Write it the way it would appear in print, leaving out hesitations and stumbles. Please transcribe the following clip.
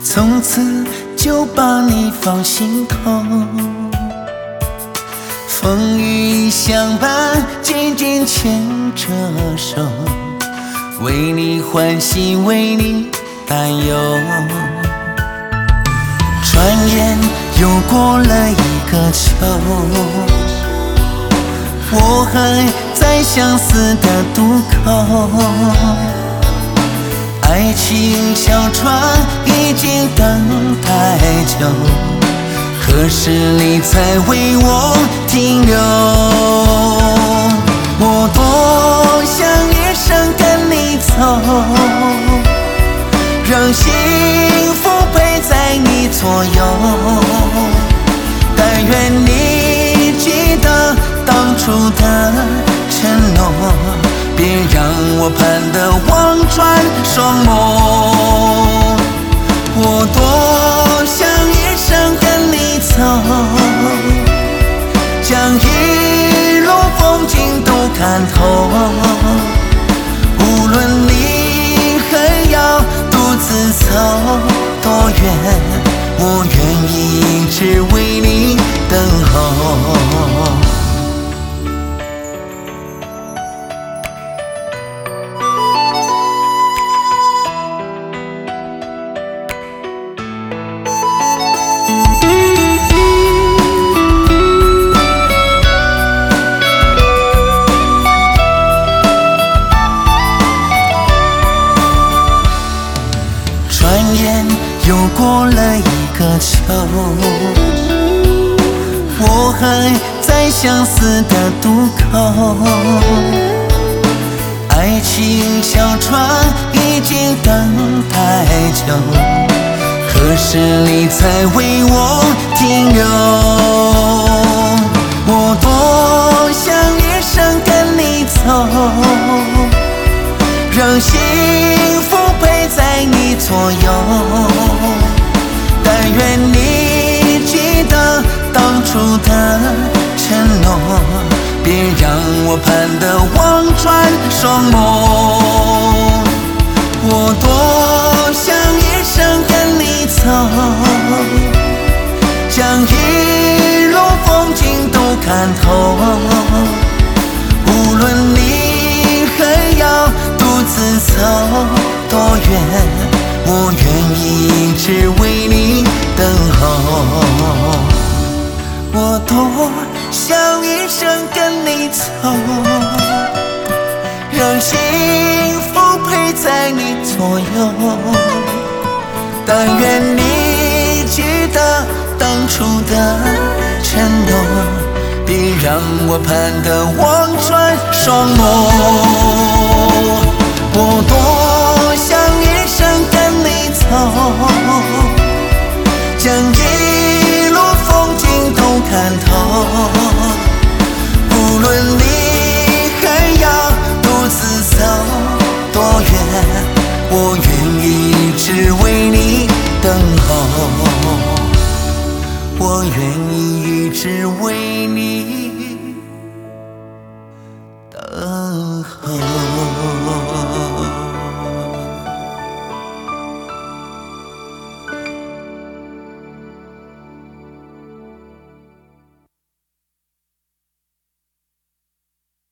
从此就把你放心头。风雨相伴，紧紧牵着手，为你欢喜，为你担忧。转眼又过了一个秋，我还在相思的渡口。爱情小船已经等太久，何时你才为我停留？我多想一生跟你走，让幸福陪在你左右。但愿你记得当初的承诺，别让我盼得望穿双眸。我多想一生跟你走，将一路风景都看透。无论你还要独自走多远，我愿意一直为你等候。转眼又过了一个秋，我还在相思的渡口。爱情小船已经等太久，何时你才为我停留？我多想一生跟你走，让幸福陪在你左右。但愿你记得当初的承诺，别让我盼得望穿双眸。我多想一生跟你走，将一路风景都看透。无论你还要独自走多远，我愿意一直为你等候。我多想一生跟你走，让幸福陪在你左右。但愿你记得当初的承诺，别让我盼得望穿双眸。我多想一生跟你走，将一路风景都看透。无论你还要独自走多远，我愿意一直为你等候。我愿意一直为你